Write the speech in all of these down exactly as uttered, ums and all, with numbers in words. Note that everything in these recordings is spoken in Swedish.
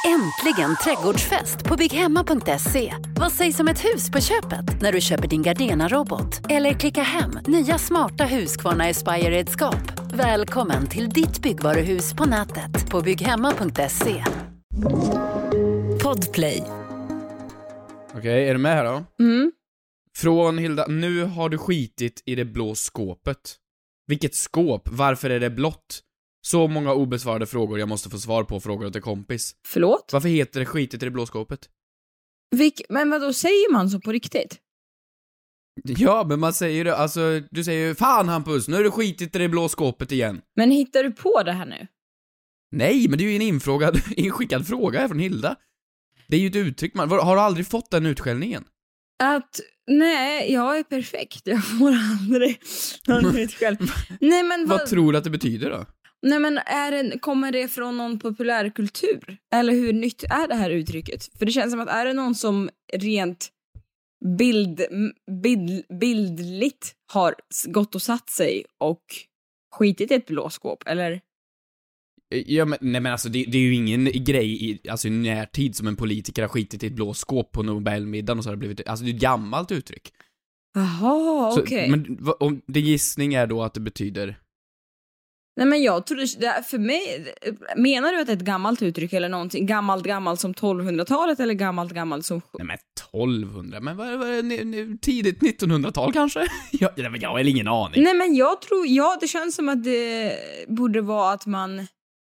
Äntligen trädgårdsfest på bygghemma punkt se. Vad sägs om ett hus på köpet när du köper din Gardena-robot? Eller klicka hem nya smarta Husqvarna Aspire-redskap. Välkommen till ditt byggvaruhus på nätet på bygghemma punkt se. Podplay. Okej, okay, är du med här då? Mm. Från Hilda, nu har du skitit i det blå skåpet. Vilket skåp? Varför är det blått? Så många obesvarade frågor jag måste få svar på, frågor till kompis. Förlåt? Varför heter det skitit i det blå skåpet? Vilk, men vad då säger man så på riktigt? Ja, men man säger det, alltså, du säger ju, fan Hampus, nu är du skitit i det blå skåpet igen. Men hittar du på det här nu? Nej, men det är ju en infrågad, inskickad fråga här från Hilda. Det är ju ett uttryck, man, har du aldrig fått den utskällningen? Att, nej, jag är perfekt, jag får aldrig någon utskäll. Nej, men vad... vad tror du att det betyder då? Nej, men är det, kommer det från någon populärkultur? Eller hur nytt är det här uttrycket? För det känns som att är det någon som rent bild, bild, bildligt har gått och satt sig och skitit i ett blåskåp, eller? Ja, men, nej, men alltså det, det är ju ingen grej i, alltså, i närtid som en politiker har skitit i ett blåskåp på Nobelmiddagen och så har det blivit, alltså det är ett gammalt uttryck. Jaha, okej. Okay. Men om det gissning är då att det betyder... Nej, men jag tror det, för mig, menar du att det är ett gammalt uttryck eller någonting gammalt gammalt som tolvhundratalet eller gammalt gammalt som... Nej, men tolvhundra, men vad är det, tidigt nittonhundratal kanske? jag, jag har väl ingen aning. Nej, men jag tror, ja, det känns som att det borde vara att man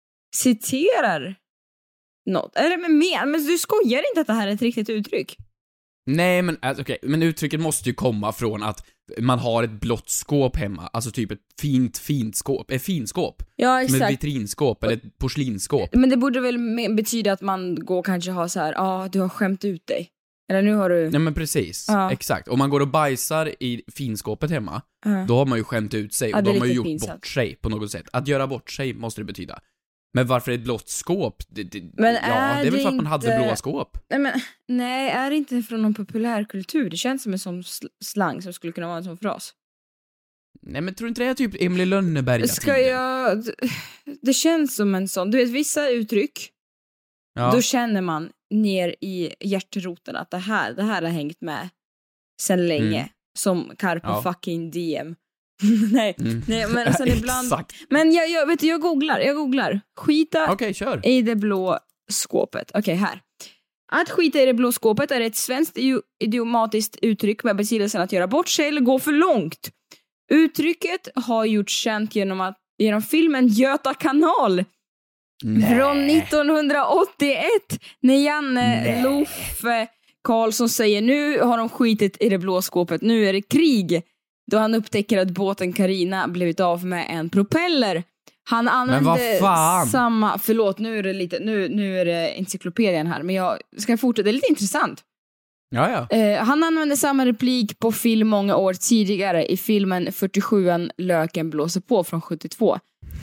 citerar något. Eller men, men, men du skojar inte att det här är ett riktigt uttryck? Nej, men alltså, okej, men uttrycket måste ju komma från att man har ett blått skåp hemma, alltså typ ett fint fint skåp, ett finskåp. Ja, exakt. Som ett vitrinskåp eller ett porslinskåp. Men det borde väl betyda att man går kanske ha så här, ja, ah, du har skämt ut dig. Eller nu har du... Ja, men precis. Ja. Exakt. Om man går och bajsar i finskåpet hemma, ja. Då har man ju skämt ut sig, ja, och då har man ju gjort pinsamt. Bort sig på något sätt. Att göra bort sig måste det betyda. Men varför ett blått skåp? Det, det, men ja, är det är väl för att man inte... hade blåa skåp. Nej, men, nej, är det inte från någon populärkultur? Det känns som en sån slang som skulle kunna vara en sån fras. Nej, men tror inte det är typ Emily Lönneberga? Ska jag... Det känns som en sån... Du vet, vissa uttryck, ja. Då känner man ner i hjärteroten att det här, det här har hängt med sen länge. Mm. Som Carpe ja. Fucking D M. nej, mm. nej, men sen ibland... Men jag, jag, vet du, jag googlar, jag googlar. Skita okay, kör. i det blå skåpet. Okej, okay, här. Att skita i det blå skåpet är ett svenskt idiomatiskt uttryck med betydelsen att göra bort sig eller gå för långt. Uttrycket har gjorts känt genom, att, genom filmen Göta kanal. Nej. Från nittonhundraåttioett när Janne Loffe Karlsson säger nu har de skitit i det blå skåpet, nu är det krig. Då han upptäcker att båten Carina blivit av med en propeller. Han använde samma... Förlåt, nu är det lite... Nu, nu är det encyklopedien här. Men jag ska fortsätta. Det är lite intressant. Ja, ja. Eh, han använde samma replik på film många år tidigare i filmen fyrtiosjuan Löken blåser på från sjuttiotvå.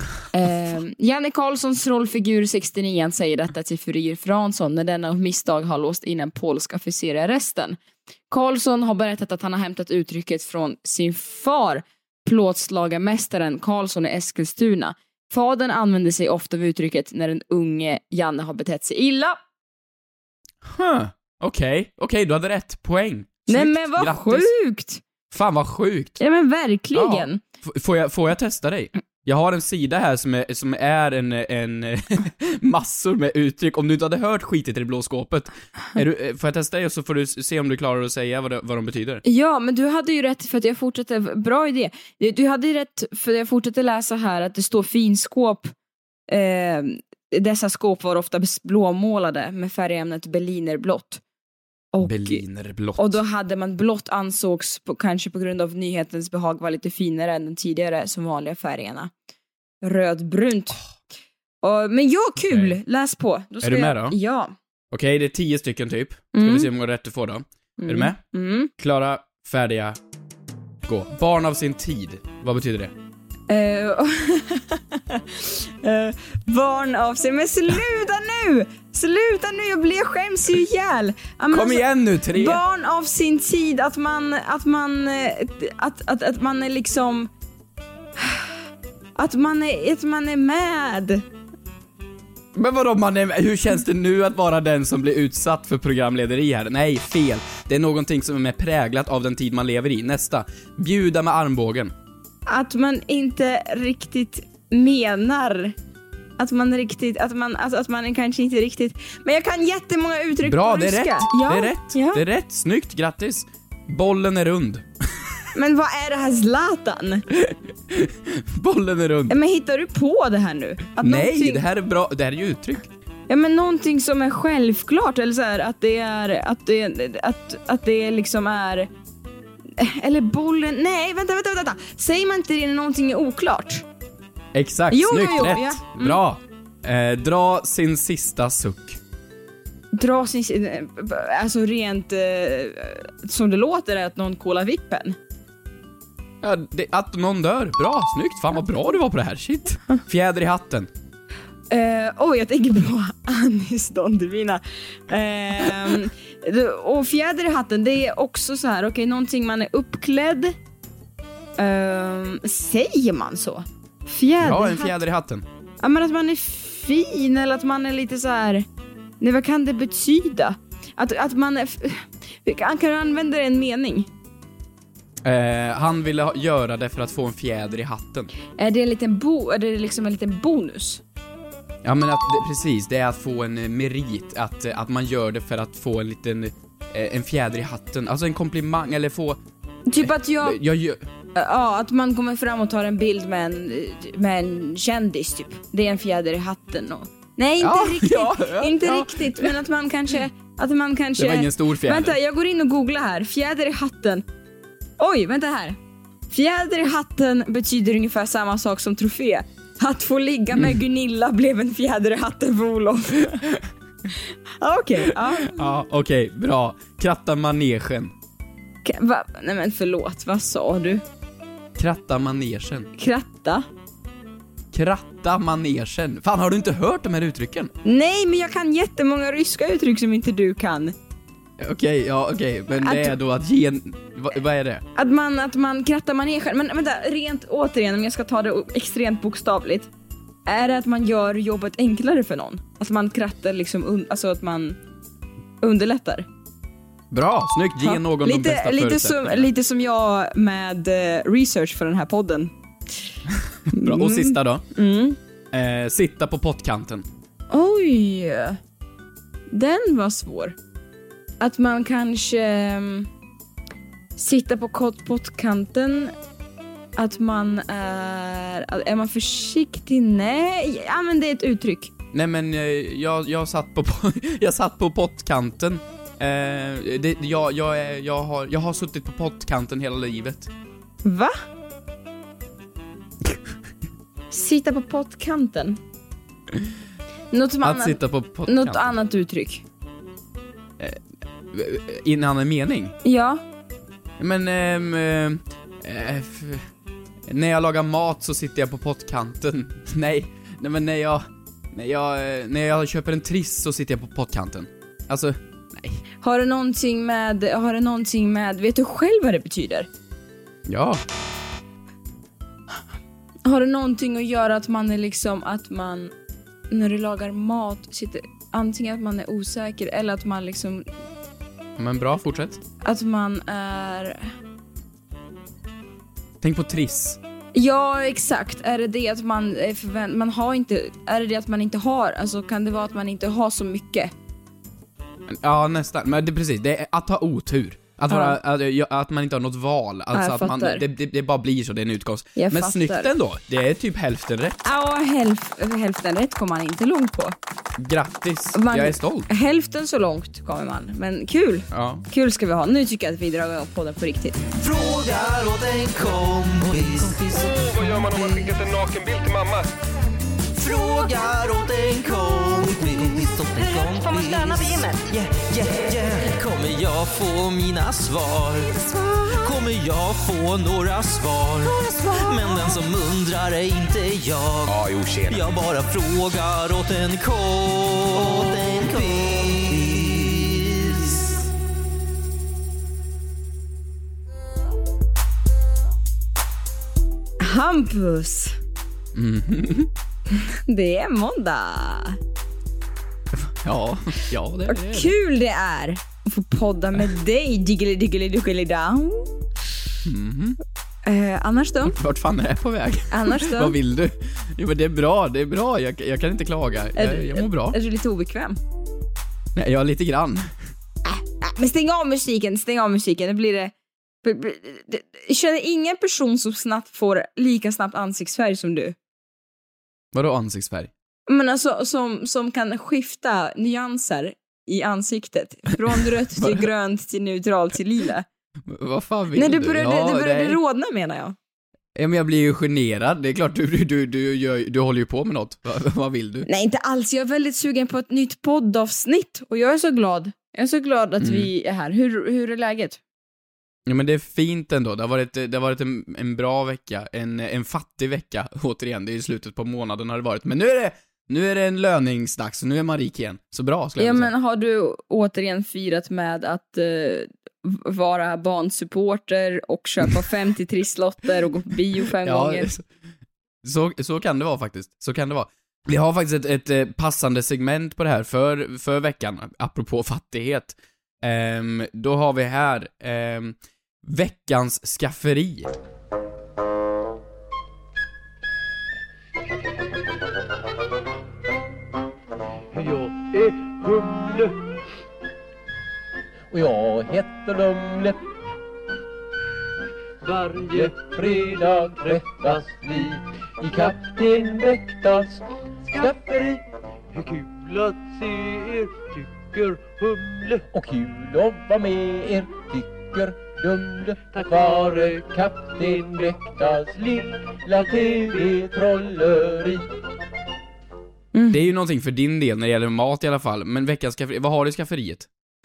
Eh, Janne Karlssons rollfigur sextionio säger detta till Furir Fransson när denna misstag har låst in en polsk officer i arresten. Karlsson har berättat att han har hämtat uttrycket från sin far, plåtslagarmästaren Karlsson i Eskilstuna. Fadern använder sig ofta av uttrycket när den unge Janne har betett sig illa. Huh. Okej, okay. okej, okay, du hade rätt. Poäng. Snyggt. Nej, men vad Grattis. Sjukt! Fan, vad sjukt. Ja, men verkligen. Ja. F- får, jag, får jag testa dig? Jag har en sida här som är, som är en, en massor med uttryck. Om du inte hade hört skitet i det blå skåpet, är du, får jag testa dig och så får du se om du klarar att säga vad, det, vad de betyder? Ja, men du hade ju rätt för att jag fortsätter... Bra idé. Du hade ju rätt för att jag fortsätter läsa här att det står finskåp. Eh, dessa skåp var ofta blåmålade med färgämnet berlinerblått. Och, Berlinerblått. Och då hade man blått ansågs på, kanske på grund av nyhetens behag var lite finare än den tidigare som vanliga färgerna. Rödbrunt. Oh. Och, men ja, kul. Okay. Läs på. Då ska är du med jag, då? Ja. Okej, okay, det är tio stycken typ. Ska mm. vi se om vi har rätt att få då. Mm. Är du med? Mm. Klara, färdiga, gå. Barn av sin tid. Vad betyder det? Uh, uh, barn av sig. Men sluta nu! Sluta nu, jag blir skäms ju ihjäl. Kom alltså, igen nu, tre. Barn av sin tid, att man att man att att att man är liksom att man är att man är med. Men vadå, man är, hur känns det nu att vara den som blir utsatt för programlederi här? Nej, fel. Det är någonting som är mer präglat av den tid man lever i. Nästa. Bjuda med armbågen. Att man inte riktigt menar... Att man riktigt... Att man, alltså att man kanske inte riktigt... Men jag kan jättemånga uttryck Bra, på det är ryska. rätt. Ja, det är rätt. Ja. Det är rätt. Snyggt, grattis. Bollen är rund. Men vad är det här Zlatan? Bollen är rund. Men hittar du på det här nu? Att Nej, någonting... det här är bra. Det här är ju uttryck. Ja, men någonting som är självklart, eller så här, att det är att det att att det liksom är, eller bollen. Nej, vänta vänta vänta. Säger man inte det när någonting är oklart? Exakt, Jo, snyggt, jo, jo, rätt. ja. Mm. Bra. Eh, dra sin sista suck. Dra sin, alltså rent eh, som det låter är att någon kollar vippen. Ja, det, att någon dör. Bra, snyggt. Fan vad bra du var på det här. Shit. Fjäder i hatten. Uh, oj, jag tänker på Anis Don Divina. Uh, och fjäder i hatten, det är också så här, okej, okay, någonting man är uppklädd. Uh, säger man så? Fjäder Ja, en fjäder i hatten. Ja, men att man är fin, eller att man är lite så här. Nej, vad kan det betyda? Att, att man är... Kan du använda en mening? Uh, han ville ha, göra det för att få en fjäder i hatten. Är det en liten bo, är det liksom en liten bonus? Ja, men att det, precis, det är att få en eh, merit, att, eh, att man gör det för att få en liten eh, en fjäder i hatten, alltså en komplimang, eller få typ att jag, jag gör... ja, att man kommer fram och tar en bild med en, med en kändis typ. Det är en fjäder i hatten och... Nej, inte Ja, riktigt, ja, ja, inte ja. riktigt, men att man kanske att man kanske Det var ingen stor fjäder. Vänta, jag går in och googlar här. Fjäder i hatten. Oj, vänta här. Fjäder i hatten betyder ungefär samma sak som trofé. Att få ligga med Mm. Gunilla blev en fjäder i hatten för Olof. Okej, okay, ja. Ja, okej, okay, bra. Kratta manegen. K- va? Nej men förlåt, vad sa du? Kratta manegen. Kratta? Kratta manegen. Fan, har du inte hört de här uttrycken? Nej, men jag kan jättemånga ryska uttryck som inte du kan. Okej, okay, ja okej, okay. Men Att- det är då att ge en... Va, vad är det? Att man, att man krattar manegen. Men vänta, rent återigen, om jag ska ta det extremt bokstavligt. Är det att man gör jobbet enklare för någon? Att man krattar liksom, un- alltså att man underlättar? Bra, snyggt. Ge Ja, någon lite, de bästa lite som, förutsättningarna. lite som jag med eh, research för den här podden. Bra. Och sista då. Mm. Eh, sitta på pottkanten. Oj, den var svår. Att man kanske um, sitter på kott- pottkanten. Att man är... Är man försiktig? Nej, ja, men det är ett uttryck. Nej men eh, jag, jag satt på jag satt på pottkanten. Eh, det, jag, jag, är, jag, har, jag har suttit på pottkanten hela livet. Va? Sitta på pottkanten. Något, som Att annat, sitta på pottkanten. något annat uttryck. Innan en mening. Ja. Men ehm, eh, f- när jag lagar mat så sitter jag på pottkanten. Nej, nej men när jag när jag när jag köper en triss så sitter jag på pottkanten. Alltså, nej. Har det någonting med, har det någonting med, vet du själv vad det betyder? Ja. Har det någonting att göra att man är liksom, att man, när du lagar mat, sitter, antingen att man är osäker eller att man liksom, Men bra, fortsätt. att man är... Tänk på triss. Ja, exakt. Är det det att man är förvänt- man har inte, är det det att man inte har, alltså kan det vara att man inte har så mycket? Ja, nästan. Men det är precis, det är att ha otur. Att, Ja. vara, att, ja, att man inte har något val. Alltså jag att man, fattar. det, det, det bara blir så, det är en utgångspunkt. Jag Men fattar. snyggt ändå. Det är typ hälften rätt. Ja, hälf- hälften rätt kommer man inte långt på. Grattis, Man- jag är stolt. Hälften så långt kommer man, men kul. Ja. Kul ska vi ha. Nu tycker jag att vi drar igång podden på riktigt. Frågar åt en kompis. Vad gör man om man skickat en nakenbild till mamma? Frågar åt en kompis. Får man stöna på gymmet? Yeah, yeah, yeah. Kommer jag få mina svar? Kommer jag få några svar? Men den som undrar är inte jag. Ja, jo, tjena. Jag bara frågar åt en kompis. Hampus. Det är måndag. Ja, ja det, Vad det är det. kul det är att få podda med dig, diggly diggly diggly down. Mhm. Eh, annars då? Vart fan är jag på väg? Annars då? Vad vill du? Jo men det är bra, det är bra. Jag, jag kan inte klaga. Är Jag, du- jag mår bra. Är du lite obekväm? Nej, jag är lite grann. Äh, men stäng av musiken, stäng av musiken. Det blir det. Jag känner ingen person som snabbt får lika snabbt ansiktsfärg som du. Vadå ansiktsfärg? Men alltså som, som kan skifta nyanser i ansiktet. Från rött till grönt till neutralt till lila. Vad fan vill Nej, du du? började, Ja, du började nej. rodna menar jag. Ja, men jag blir ju generad. Det är klart, du, du, du, du, gör, du håller ju på med något. Vad, vad vill du? Nej, inte alls. Jag är väldigt sugen på ett nytt poddavsnitt. Och jag är så glad. Jag är så glad att Mm. vi är här. Hur, hur är läget? Ja, men det är fint ändå. Det har varit, det har varit en, en bra vecka. En, en fattig vecka, återigen. Det är ju slutet på månaden har det varit. Men nu är det, nu är det en löningsdags. Nu är man rik igen. Så bra, skulle Ja, jag vilja men har du återigen firat med att eh, vara barnsupporter och köpa femtio trisslotter och gå på bio fem Ja, gånger? så, så, så kan det vara faktiskt. Så kan det vara. Vi har faktiskt ett, ett eh, passande segment på det här för, för veckan, apropå fattighet. Ehm, då har vi här ehm, veckans skafferi. Jag är Humle och jag heter Lumle. Varje fredag träffas vi i Kapten Väktas skafferi. Hur kul att se er, tycker Humle. Och kul att vara med er, tycker Lumle. Tack vare Kapten Väktas lilla tv-trolleri. Det är ju någonting för din del när det gäller mat i alla fall. Men veckans skafferi, vad har du i skafferiet?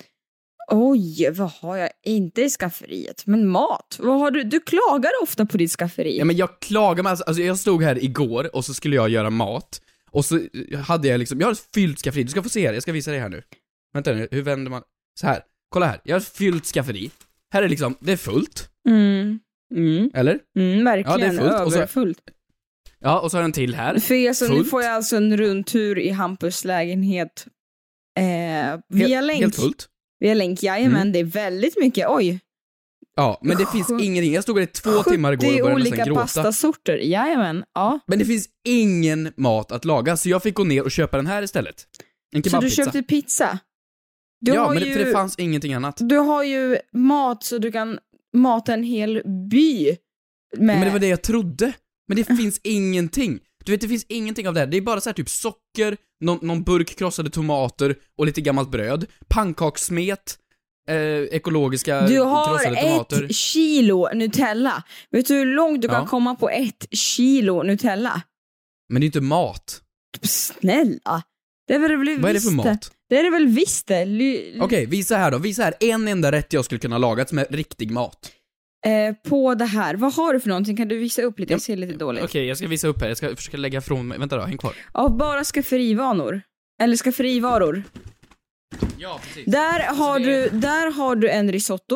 Oj, vad har jag inte i skafferiet? Men mat, vad har du? Du klagar ofta på ditt skafferi. Ja, men jag klagar med, alltså, alltså jag stod här igår och så skulle jag göra mat. Och så hade jag liksom, jag har ett fyllt skafferi. Du ska få se det, jag ska visa dig här nu. Vänta nu, hur vänder man? Så här, kolla här, jag har ett fyllt skafferi. Här är liksom, det är fullt. Mm. Mm. Eller? Mm, verkligen, Ja, det är fullt. Och så- överfullt. Ja, och så har jag en till här. För er som, nu Fullt. får jag alltså en rundtur i Hampus lägenhet eh, via helt, länk. Helt fullt. Via länk, jajamän, Mm. det är väldigt mycket, oj. Ja, men det finns Sju- ingenting. Jag stod här i två timmar igår och började nästan olika gråta. pastasorter, jajamän, ja. Men det finns ingen mat att laga, så jag fick gå ner och köpa den här istället. En Så du kebabpizza. köpte pizza? Du Ja, har men det, ju, för det fanns ingenting annat. Du har ju mat så du kan mata en hel by. Med... Men det var det jag trodde. Men det finns ingenting. Du vet, det finns ingenting av det här. Det är bara så här typ socker, någon, någon burk krossade tomater och lite gammalt bröd. Pannkakssmet, eh, ekologiska Du har krossade tomater. ett kilo Nutella. Vet du hur långt du Ja. kan komma på ett kilo Nutella? Men det är inte mat. Snälla. Det är väl väl Vad är det för visst mat? Det är det väl visst det. Ly- Okej, visa här då. Visa här en enda rätt jag skulle kunna laga som är riktig mat. eh, på det här. Vad har du för någonting? Kan du visa upp lite? Jag ser lite dåligt. Okej, jag ska visa upp här. Jag ska försöka lägga från mig. Vänta då, häng kvar. Av bara skafferivanor. Eller skafferivaror. Ja, precis. Där har, det- du, där har du en risotto.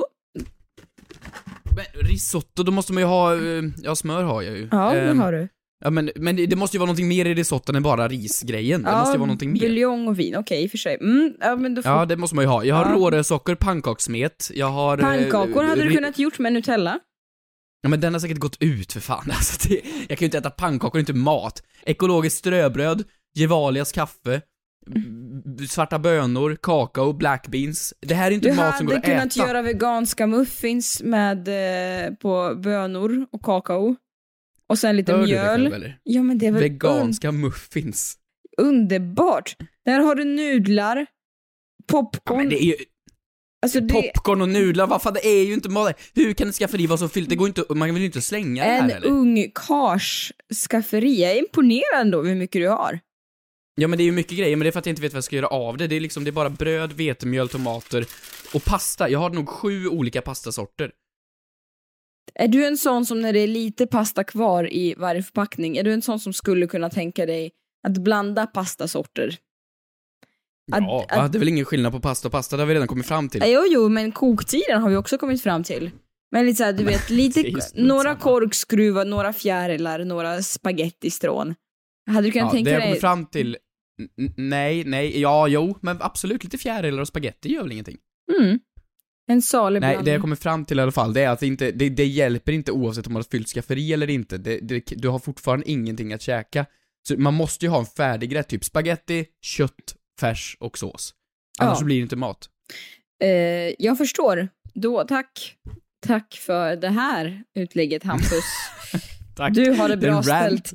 Men risotto, då måste man ju ha... eh, Ja, smör har jag ju. Ja, det Ehm, har du. Ja, men, men det, det måste ju vara någonting mer i risotton än bara risgrejen. Det måste ju vara någonting mer. buljong och vin. Okej, i och för sig. Mm, ja, men då får... Ja, det måste man ju ha. Jag har Ja. rårösocker, pannkakssmet, jag har... eh, Pannkakor hade du ri- kunnat gjort med Nutella. Ja, men den har säkert gått ut för fan. Alltså, det, jag kan ju inte äta pannkakor, inte mat. Ekologiskt ströbröd, Gevalias kaffe, b- svarta bönor, kakao, black beans. Det här är inte Du mat som går hade att kunnat äta. göra veganska muffins med eh, på bönor och kakao. Och sen lite Hör du det mjöl. själv, eller? Ja, men det är väl Veganska muffins. un- underbart. Där har du nudlar, Ja, popcorn. men det är ju... alltså det Popcorn och nudlar, vad fan, det är ju inte mat. Hur kan ett skafferi vara så fyllt? Det går inte, man vill ju inte slänga det här, en eller? ung kars skafferi. Jag är imponerad ändå hur mycket du har. Ja, men det är ju mycket grejer, men det är för att jag inte vet vad jag ska göra av det. Det är liksom, det är bara bröd, vetemjöl, tomater och pasta. Jag har nog sju olika pastasorter. Är du en sån som när det är lite pasta kvar i varje förpackning, är du en sån som skulle kunna tänka dig att blanda pastasorter? Att- Ja, att- va? Det är väl ingen skillnad på pasta och pasta, det har vi redan kommit fram till. Ja, Jo, jo, men koktiden har vi också kommit fram till. Men lite såhär, du vet, lite, det är ju strunt några samma. korkskruvar, några fjärilar, några spagettistrån. Hade du kunnat Ja, det tänka jag dig... kommit fram till N- nej, nej, ja, jo, men absolut lite fjärilar och spaghetti gör väl ingenting. Mm. En salig Nej, blandning. det jag kommer fram till i alla fall, det är att det, inte, det, det hjälper inte oavsett om man har fyllt skafferi eller inte. Det, det, du har fortfarande ingenting att käka. Så man måste ju ha en färdigrätt, typ spaghetti, kött, färs och sås. Annars Ja. så blir det inte mat. Eh, jag förstår. Då, tack. Tack för det här utlägget, Hampus. Tack. Du har det Det är bra en rant. ställt.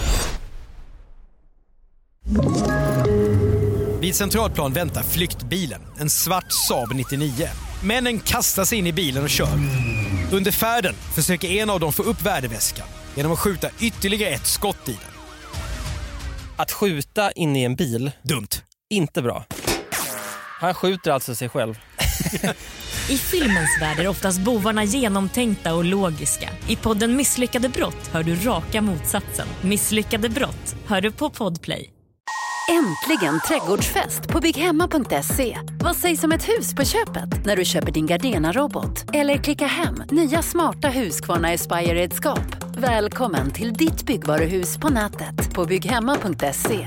Vid Centralplan väntar flyktbilen, en svart Saab nittionio. Männen kastar sig in i bilen och kör. Under färden försöker en av dem få upp värdeväskan genom att skjuta ytterligare ett skott i den. Att skjuta in i en bil, Dumt. inte bra. Han skjuter alltså sig själv. I filmens värld är oftast bovarna genomtänkta och logiska. I podden Misslyckade brott hör du raka motsatsen. Misslyckade brott hör du på Podplay. Äntligen trädgårdsfest på bygghemma punkt se. Vad sägs om ett hus på köpet när du köper din Gardena-robot? Eller klicka hem nya smarta Husqvarna Aspire-redskap. Välkommen till ditt byggvaruhus på nätet på bygghemma punkt se.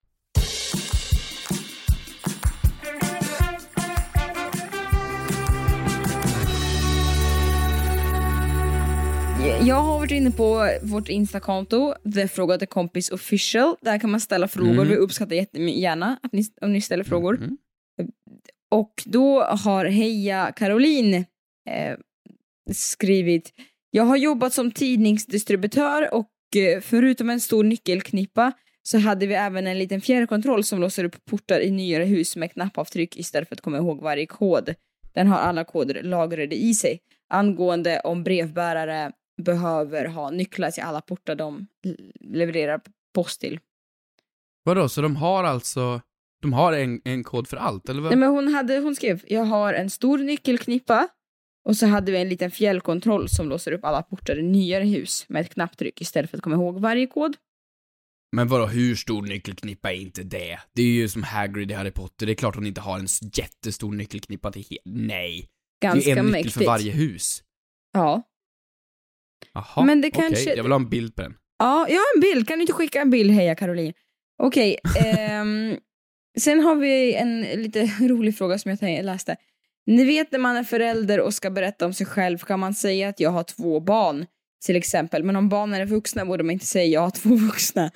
Jag har varit inne på vårt Instakonto, The Frågade Kompis Official. Där kan man ställa frågor. Mm. Vi uppskattar jättegärna att ni, om ni ställer frågor. Mm. Och då har Heja Caroline eh, skrivit: jag har jobbat som tidningsdistributör och eh, förutom en stor nyckelknippa så hade vi även en liten fjärrkontroll som låser upp portar i nyare hus med knappavtryck istället för att komma ihåg varje kod. Den har alla koder lagrade i sig. Angående om brevbärare behöver ha nycklar till alla portar de levererar post till. Vadå, så de har alltså, de har en, en kod för allt, eller vad? Nej, men hon, hade, hon skrev, jag har en stor nyckelknippa och så hade vi en liten fjällkontroll som låser upp alla portar i nyare hus med ett knapptryck istället för att komma ihåg varje kod. Men vadå, hur stor nyckelknippa är inte det? Det är ju som Hagrid i Harry Potter, det är klart hon inte har en jättestor nyckelknippa till he- Nej. Ganska det är en nyckel mäktigt. för varje hus. Ja. Jaha, Men det okej, kanske- jag vill ha en bild på den. Ja, jag har en bild. Kan du inte skicka en bild, Heja Caroline? Okej. ehm, sen har vi en lite rolig fråga som jag tänkte- läste. Ni vet när man är förälder och ska berätta om sig själv kan man säga att jag har två barn. Till exempel. Men om barnen är vuxna borde man inte säga jag har två vuxna.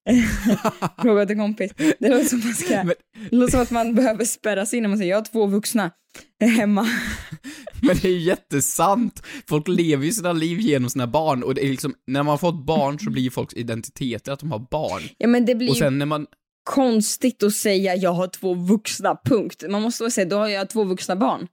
Fråga till kompis. Det låter som, man ska, Men- det låter som att man behöver spärras in när man säger jag har två vuxna hemma. Men det är ju jättesant. Folk lever ju sina liv genom sina barn. Och det är liksom, när man har fått barn så blir folks identiteter att de har barn. Ja, men det blir Och ju sen när man... konstigt att säga jag har två vuxna, punkt. Man måste väl säga då har jag två vuxna barn.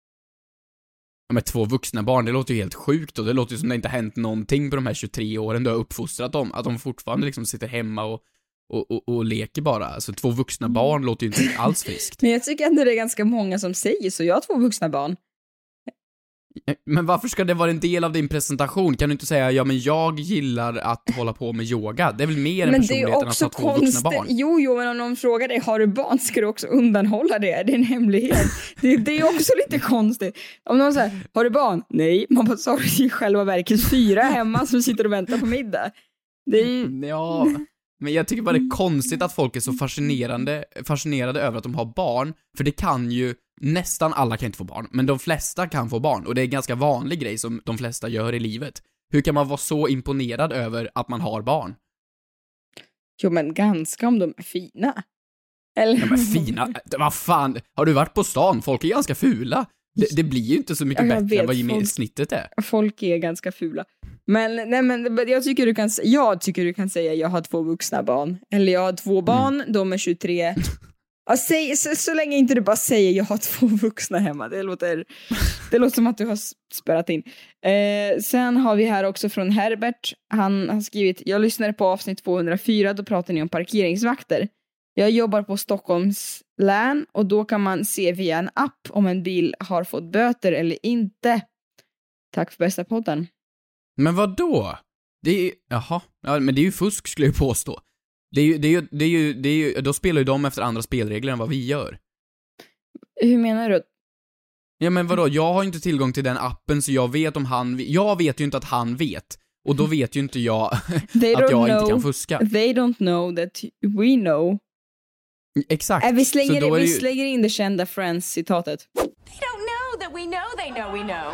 Ja, med två vuxna barn, det låter ju helt sjukt. Och det låter ju som det inte har hänt någonting på de här tjugotre åren du har uppfostrat dem. Att de fortfarande liksom sitter hemma och, och, och, och leker bara. Alltså två vuxna barn låter ju inte alls friskt. Men jag tycker ändå det är ganska många som säger så. Jag har två vuxna barn. Men varför ska det vara en del av din presentation? Kan du inte säga, ja men jag gillar att hålla på med yoga? Det är väl mer än Men det är personligheten att också ha två vuxna konstigt. barn? Jo, jo, men om någon frågar dig, har du barn, ska du också undanhålla det. Det är en hemlighet. det, det är också lite konstigt. Om någon säger, har du barn? Nej. Man bara, så har du i själva verket fyra hemma som sitter och väntar på middag. Det är ju... Ja, men jag tycker bara det är konstigt att folk är så fascinerande, fascinerade över att de har barn. För det kan ju, nästan alla kan inte få barn, men de flesta kan få barn. Och det är en ganska vanlig grej som de flesta gör i livet. Hur kan man vara så imponerad över att man har barn? Jo, men ganska om de är fina. Eller... Ja, men fina, vad fan, har du varit på stan? Folk är ganska fula. Det, det blir ju inte så mycket Ja, jag bättre vet, än vad folk- snittet är. Folk är ganska fula. Men, nej, men jag tycker du kan jag tycker du kan säga jag har två vuxna barn. Eller jag har två barn, mm. de är tjugotre. Ja, säg, så, så länge inte du bara säger jag har två vuxna hemma. Det låter, det låter som att du har spärrat in. Eh, sen har vi här också från Herbert. Han har skrivit, jag lyssnade på avsnitt tvåhundrafyra, då pratar ni om parkeringsvakter. Jag jobbar på Stockholms län och då kan man se via en app om en bil har fått böter eller inte. Tack för bästa podden. Men vad då? Det är ju, jaha, ja, men det är ju fusk skulle jag påstå. Det är ju, det är ju, det är ju, det är ju, då spelar ju de efter andra spelregler än vad vi gör. Hur menar du? Ja men vadå, jag har inte tillgång till den appen så jag vet om han, jag vet ju inte att han vet. Och då vet ju inte jag att jag know, inte kan fuska. They don't know that we know. Exakt. Äh, vi slänger, så då är vi det ju... slänger in det kända Friends-citatet. They don't know that we know they know we know.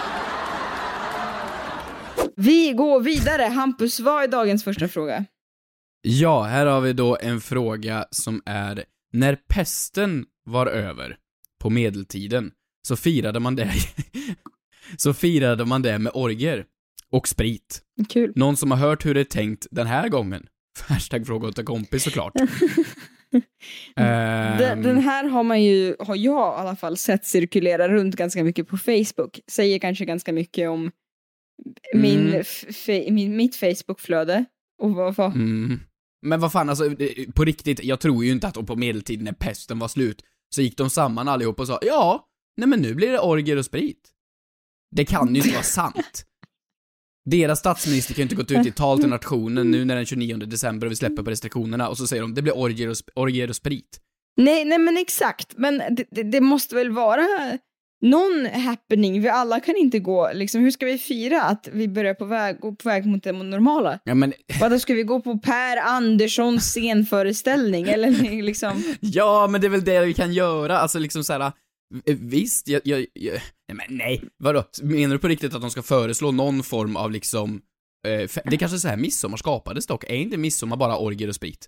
Vi går vidare. Hampus, vad är dagens första fråga? Ja, här har vi då en fråga som är: när pesten var över på medeltiden så firade man det så firade man det med orger och sprit. Kul. Någon som har hört hur det är tänkt den här gången? Hashtag fråga åt en kompis såklart. um... den, den här har man ju, har jag i alla fall sett cirkulera runt ganska mycket på Facebook. Säger kanske ganska mycket om min, Mm. f- min mitt Facebook-flöde. Och vad, vad? Mm. Men vad fan, alltså på riktigt, jag tror ju inte att på medeltiden när pesten var slut så gick de samman allihop och sa: ja, nej men nu blir det orger och sprit. Det kan ju inte vara sant. Deras statsminister kan ju inte gått ut i tal till nationen nu när den tjugonionde december och vi släpper på restriktionerna och så säger de: det blir orger och, sp- orger och sprit. Nej, nej men exakt. Men det, det, det måste väl vara någon happening. Vi alla kan inte gå, liksom, hur ska vi fira att vi börjar på väg, gå på väg mot det normala? Ja, men... Vad då, ska vi gå på Per Anderssons scenföreställning? Eller liksom... Ja, men det är väl det vi kan göra. Alltså liksom så här. Visst, jag, jag, jag nej, men nej, vadå? Menar du på riktigt att de ska föreslå någon form av liksom eh, fe- det är kanske så här midsommar skapades dock. Är inte midsommar bara orger och sprit?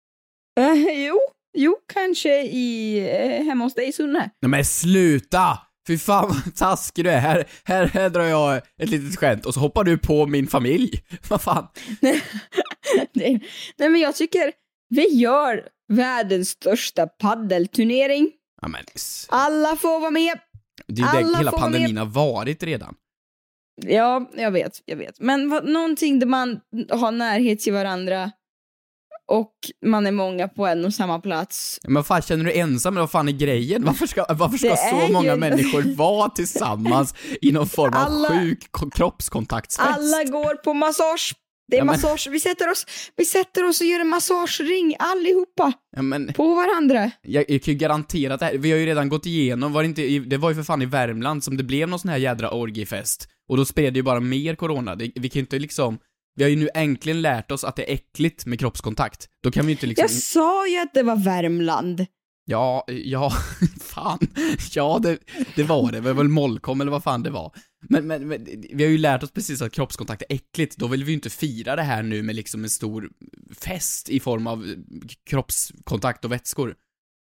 Uh, jo, jo, kanske i uh, hemma hos dig, Sunne. Nej men sluta! Fy fan vad taskig du är. Här, här, här drar jag ett litet skämt och så hoppar du på min familj. Vad fan? nej, nej, men jag tycker vi gör världens största paddelturnering. Ja, men, Alla får vara med. det är ju Alla det hela får pandemin med. har varit redan. Ja, jag vet, jag vet. Men vad, någonting där man har närhet till varandra och man är många på en och samma plats. Men vad fan, känner du ensam? Vad fan är grejen? Varför ska, varför ska Det så är många ju- människor vara tillsammans i någon form av Alla- sjuk ko- kroppskontaktsfest? Alla går på massage. Det är Ja, men- massage. Vi sätter oss, vi sätter oss och gör en massagering allihopa Ja, men, på varandra. jag, jag kan ju garantera att det här, vi har ju redan gått igenom, var det, inte, i- det var ju för fan i Värmland som det blev någon sån här jädra orgiefest. Och då spred det ju bara mer corona. Det, vi kan ju inte liksom, vi har ju nu äntligen lärt oss att det är äckligt med kroppskontakt. Då kan vi ju inte liksom... Jag sa ju att det var Värmland. Ja, ja, fan. Ja, det, det var det. Det var väl Mollkom eller vad fan det var. Men, men, men vi har ju lärt oss precis att kroppskontakt är äckligt. Då vill vi ju inte fira det här nu med liksom en stor fest i form av kroppskontakt och vätskor.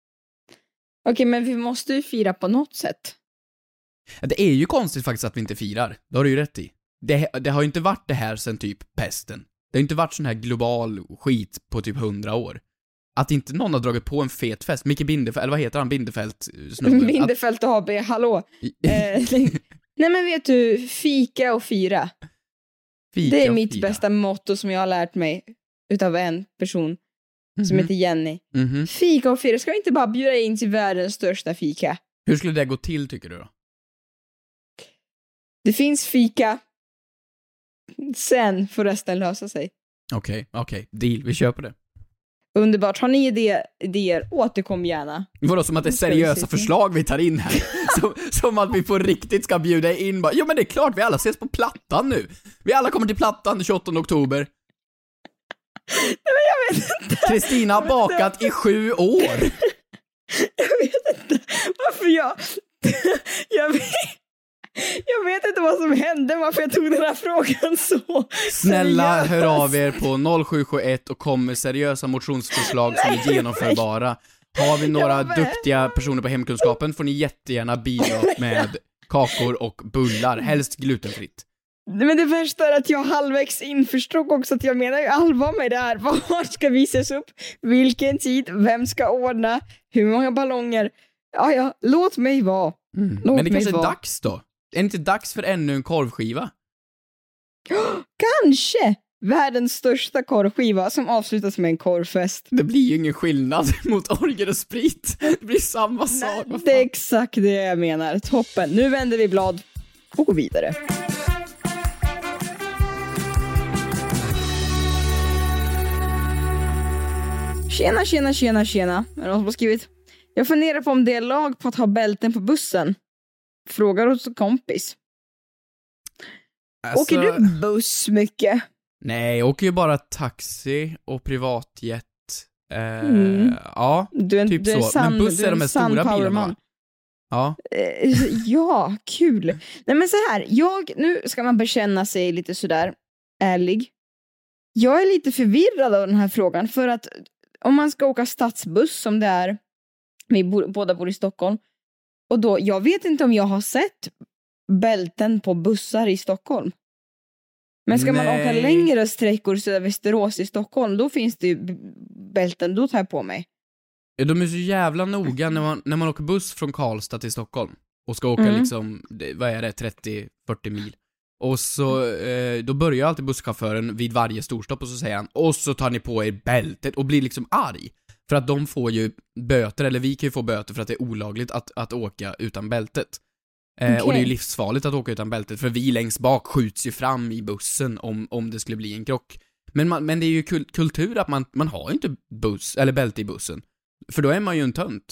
Okej, men vi måste ju fira på något sätt. Det är ju konstigt faktiskt att vi inte firar. Det har du ju rätt i. Det, det har ju inte varit det här sen typ pesten. Det har inte varit sån här global skit på typ hundra år. Att inte någon har dragit på en fet fest. Micke Bindefeld, eller vad heter han? Bindefeld snubben. Bindefeld A B, hallå. Eh, nej men vet du, fika och fira. Fika Det är och mitt fira. bästa motto som jag har lärt mig utav en person som Mhm. heter Jenny. Mhm. Fika och fira, ska vi inte bara bjuda in till världens största fika? Hur skulle det gå till tycker du då? Det finns fika. Sen får resten lösa sig. Okej, okej. Deal, vi köper det. Underbart. Har ni idé, idéer, återkom gärna. Vadå, som att det är Ska vi seriösa se. förslag vi tar in här? som, som att vi på riktigt ska bjuda in bara, jo men det är klart, vi alla ses på Plattan nu. Vi alla kommer till Plattan den tjugoåttonde oktober. Nej, men jag vet inte. Kristina har bakat i sju år. Jag vet inte varför jag... jag, vet, jag vet inte vad som hände, varför jag tog den här frågan så Snälla, seriöst. hör av er på noll sju sju ett och kom med seriösa motionsförslag som är genomförbara. Har vi några Jag vet. duktiga personer på hemkunskapen får ni jättegärna bidra med kakor och bullar, helst glutenfritt. Men det värsta är att jag halvvägs införstod också att jag menar ju allvar med det här. Var ska visas upp? Vilken tid? Vem ska ordna? Hur många ballonger? Ja, ja, låt mig vara. Mm. Låt Men det mig kanske är vara. dags då? Är det inte dags för ännu en korvskiva? Kanske världens största korvskiva som avslutas med en korvfest. Det blir ju ingen skillnad mot orger och sprit. Det blir samma sak. vad Det är fan. exakt det jag menar. Toppen. Nu vänder vi blad och går vidare. Tjena, tjena, tjena, tjena. Är det någon som har skrivit? Jag funderar på om det är lag på att ha bälten på bussen. Frågar hos en kompis. Alltså, Åker du buss mycket? Nej, jag åker ju bara taxi och privatjet Eh, Mm. Ja, Du är, typ du är så. sann, Men buss du är är de en här sann stora bilarna, powerman. va? Ja. Eh, ja, kul. Nej men så här, jag, nu ska man bekänna sig lite sådär ärlig. Jag är lite förvirrad av den här frågan för att om man ska åka stadsbuss som det är, vi bo, båda bor i Stockholm, och då, jag vet inte om jag har sett bälten på bussar i Stockholm. Men ska man Nej. åka längre sträckor så där Västerås i Stockholm, då finns det ju b- bälten, då tar jag på mig. Ja, de är så jävla noga när man, när man åker buss från Karlstad till Stockholm och ska åka Mm. liksom, det- vad är det, trettio fyrtio mil. Och så, eh, då börjar alltid busschauffören vid varje storstopp och så säger han, och så tar ni på er bältet, och blir liksom arg. För att de får ju böter, eller vi kan ju få böter för att det är olagligt att, att åka utan bältet. Eh, Okej. Och det är ju livsfarligt att åka utan bältet, för vi längst bak skjuts ju fram i bussen om, om det skulle bli en krock. Men, man, men det är ju kul, kultur att man, man har ju inte buss, eller bälte i bussen. För då är man ju en tönt.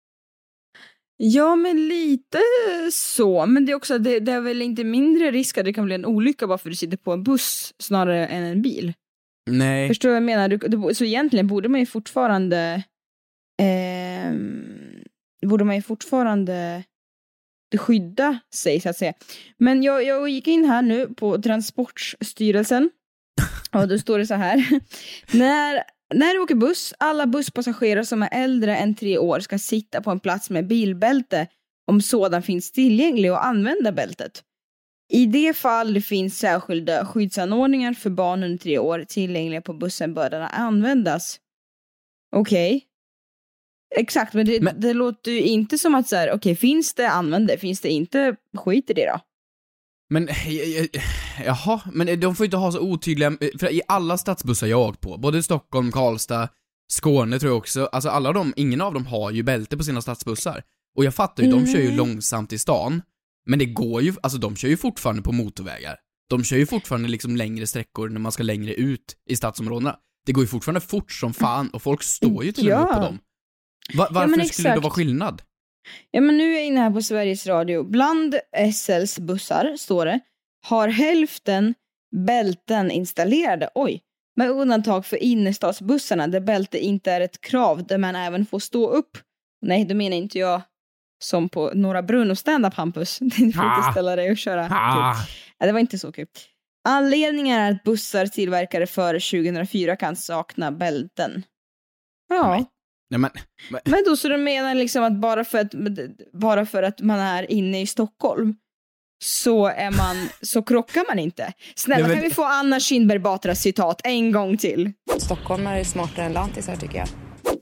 Ja, men lite så. Men det är också, det, det är väl inte mindre risk att det kan bli en olycka bara för att du sitter på en buss snarare än en bil. Nej. Förstår du vad jag menar? Du, du, så egentligen borde man ju fortfarande eh, borde man ju fortfarande skydda sig så att säga. Men jag, jag gick in här nu på Transportstyrelsen och då står det så här. när, när du åker buss, alla busspassagerare som är äldre än tre år ska sitta på en plats med bilbälte om sådan finns tillgänglig och använda bältet. I det fall det finns särskilda skyddsanordningar för barn under tre år tillgängliga på bussen bör den användas. Okej. Okay. Exakt, men det, Men- det låter ju inte som att så här, okej, okay, finns det, använd det. Finns det inte, skit i det då. Men, jaha, men de får inte ha så otydliga, för i alla stadsbussar jag har åkt på, både Stockholm, Karlstad, Skåne tror jag också, alltså alla de, ingen av dem har ju bälte på sina stadsbussar. Och jag fattar ju, de Mm. kör ju långsamt i stan, men det går ju, alltså de kör ju fortfarande på motorvägar. De kör ju fortfarande liksom längre sträckor när man ska längre ut i stadsområdena. Det går ju fortfarande fort som fan, och folk står ju till och med Ja. på dem. Va- varför men skulle det då exakt. vara skillnad? Ja, men nu är jag inne här på Sveriges Radio. Bland S L:s bussar, står det, har hälften bälten installerade. Oj. Med undantag för innerstadsbussarna där bälte inte är ett krav, där man även får stå upp. Nej, då menar inte jag som på Norra Brunn och stand-up, Hampus. Du får inte Ah. ställa dig och köra. Ah. Kul. Ja, det var inte så kul. Anledningen är att bussar tillverkade före tjugohundrafyra kan sakna bälten. Ja. Nej, men, men, Men då så du menar liksom att bara för att, bara för att man är inne i Stockholm så är man, så krockar man inte. Snälla, Nej, men- kan vi få Anna Kinberg Batras citat en gång till? Stockholmare är smartare än lantisar tycker jag.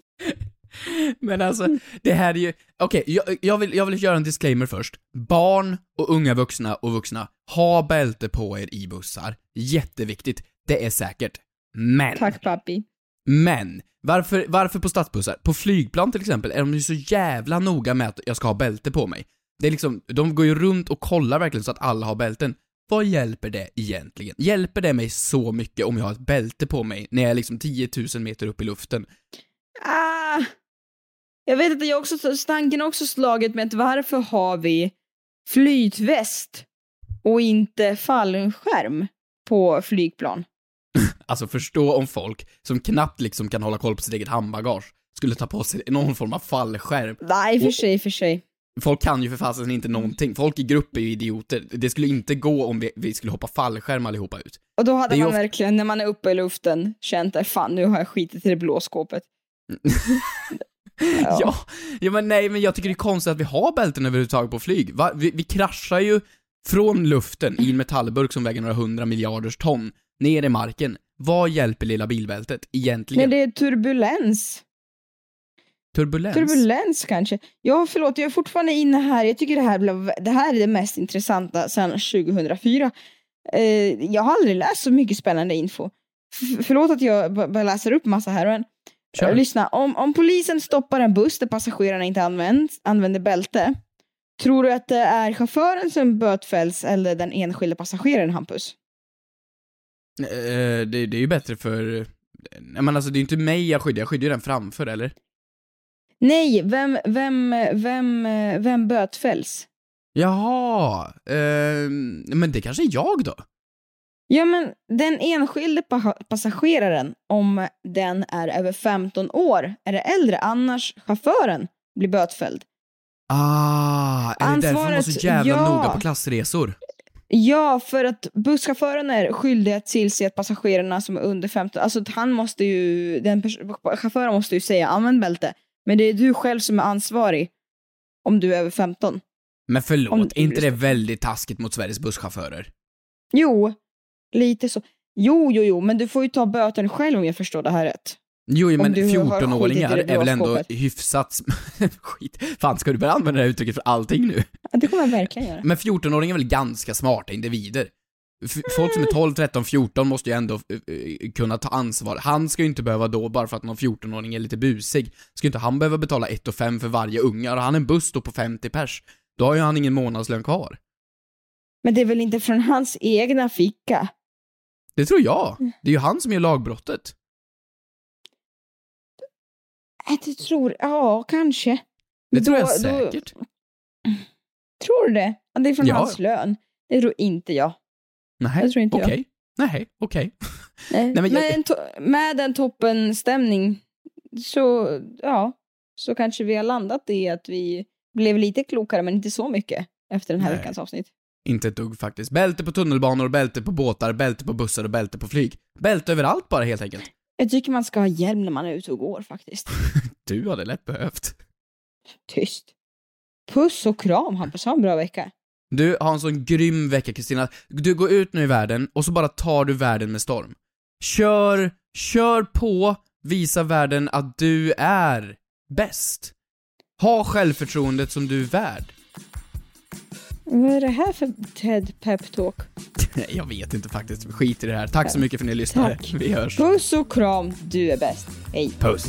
Men alltså, det här är ju... Okej, jag, jag, vill, jag vill göra en disclaimer först. Barn och unga vuxna och vuxna, ha bälte på er i bussar. Jätteviktigt. Det är säkert. Men... Tack pappi. Men, varför, varför på stadsbussar? På flygplan till exempel är de ju så jävla noga med att jag ska ha bälte på mig. Det är liksom, de går ju runt och kollar verkligen så att alla har bälten. Vad hjälper det egentligen? Hjälper det mig så mycket om jag har ett bälte på mig när jag är liksom tio tusen meter upp i luften? Ah, jag vet att jag också, stanken har också slagit med att varför har vi flytväst och inte fallskärm på flygplan? Alltså förstå om folk som knappt liksom kan hålla koll på sitt eget handbagage skulle ta på sig någon form av fallskärm. Nej, för Och- sig, för sig. Folk kan ju för fasen inte någonting. Folk i grupp är ju idioter. Det skulle inte gå om vi, vi skulle hoppa fallskärm allihopa ut. Och då Det hade är ju man ofta- verkligen, när man är uppe i luften, känt att fan, nu har jag skitit i det blå skåpet. Ja. ja, ja men nej, men jag tycker det är konstigt att vi har bälten överhuvudtaget på flyg. Va? Vi, vi kraschar ju från luften i en metallburk som väger några hundra miljarders ton ner i marken. Vad hjälper lilla bilbältet Nej, egentligen? det är turbulens. Turbulens? Turbulens kanske. Ja, förlåt, jag är fortfarande inne här. Jag tycker det här, blev, det här är det mest intressanta sedan tjugohundrafyra. Eh, jag har aldrig läst så mycket spännande info. F- förlåt att jag b- bara läser upp massa här, men Kör. eh, lyssna. Om, om polisen stoppar en buss där passagerarna inte använder, använder bälte, tror du att det är chauffören som bötfälls eller den enskilda passageraren, Hampus? Eh, det, det är ju bättre för... Nej, men alltså det är ju inte mig jag skyddar, jag skyddar ju den framför, eller? Nej, vem, vem, vem, vem bötfälls? Jaha, eh, men det kanske är jag då? Ja, men den enskilde pa- passageraren, om den är över femton år, är det äldre, annars chauffören blir bötfälld. Ah, är det därför man var så jävla ja. noga på klassresor? Ja, för att busschauffören är skyldig att tillse att passagerarna som är under femton, alltså att han måste ju, den pers- chauffören måste ju säga använd bälte. Men det är du själv som är ansvarig om du är över femton. Men förlåt, är inte det väldigt taskigt mot Sveriges busschaufförer? Jo, lite så. Jo, jo, jo, men du får ju ta böten själv om jag förstår det här rätt. Jo, men du har fjorton-åringar skitit i det är väl ändå blåskåpet. hyfsat... Skit. Fan, ska du börja använda det här uttrycket för allting nu? Ja, det kommer jag verkligen göra. Men fjorton-åringar är väl ganska smarta individer? F- folk som är tolv, tretton, fjorton måste ju ändå uh, kunna ta ansvar. Han ska ju inte behöva då, bara för att någon fjorton-åring är lite busig, ska ju inte han behöva betala ett och fem för varje unga. Och han är en buss då på femtio pers. Då har ju han ingen månadslön kvar. Men det är väl inte från hans egna ficka? Det tror jag. Det är ju han som gör lagbrottet. Jag tror, ja, kanske. Det Men tror då- jag då- säkert. Tror du det? Ja, det är från Ja. hans lön. Det tror inte jag. Nej, Jag tror inte jag. okej. Nej, okej. Nej, Nej, men jag- men to- med en toppenstämning så, ja, så kanske vi har landat i att vi blev lite klokare, men inte så mycket efter den här Nej. veckans avsnitt. Inte ett dugg faktiskt. Bälte på tunnelbanor, bälte på båtar, bälte på bussar och bälte på flyg. Bälte överallt bara helt enkelt. Jag tycker man ska ha hjälm när man är ute och går faktiskt. Du hade lätt behövt. Tyst. Puss och kram, Hampus. Ha en bra vecka. Du har en sån grym vecka, Kristina. Du går ut nu i världen och så bara tar du världen med storm. Kör, kör på, visa världen att du är bäst. Ha självförtroendet som du är värd. Vad är det här för Ted Pep Talk? Jag vet inte faktiskt, skit i det här. Tack så mycket för att ni lyssnade. Tack. Vi hörs. Puss och kram, du är bäst. Hej. Puss.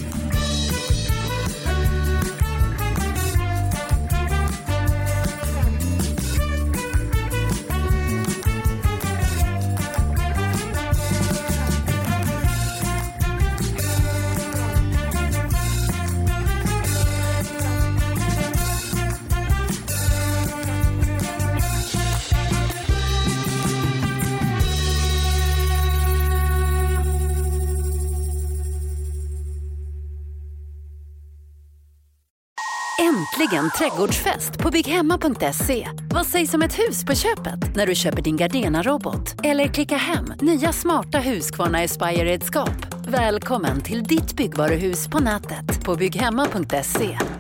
Äntligen trädgårdsfest på bygghemma punkt se. Vad sägs om ett hus på köpet när du köper din Gardena-robot? Eller klicka hem nya smarta Husqvarna Aspire-redskap. Välkommen till ditt byggvaruhus på nätet på bygghemma punkt se.